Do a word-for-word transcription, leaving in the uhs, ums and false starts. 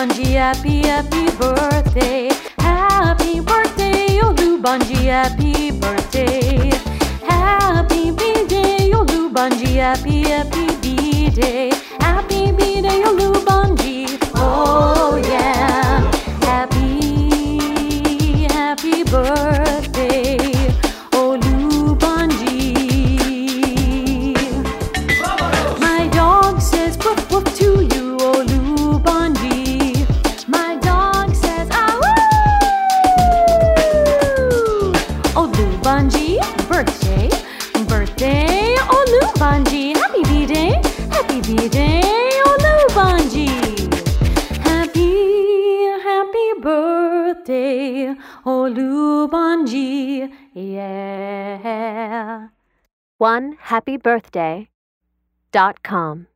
Olubanji, happy, happy birthday. Happy birthday, Olubanji, happy birthday. Happy B-Day, Olubanji, happy, happy B-Day. Happy B-Day, Olubanji, oh yeah. Happy, happy birthday, Olubanji. My dog says woof woof to you, Olubanji. My dog says ah woo. Olubanji, birthday, birthday, Olubanji. Happy B-Day, happy B-Day, Olubanji. Happy, happy birthday, Olubanji, yeah. one happy birthday dot com